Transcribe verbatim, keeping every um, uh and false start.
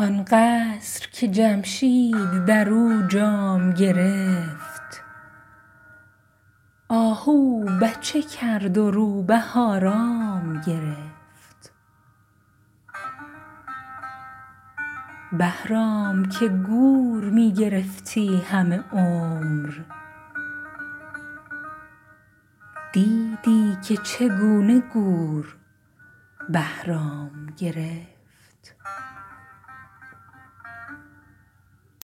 آن قصر که جمشید در او جام گرفت، آهو بچه کرد و روبه آرام گرفت. بهرام که گور می گرفتی همه عمر، دیدی که چگونه گور بهرام گرفت.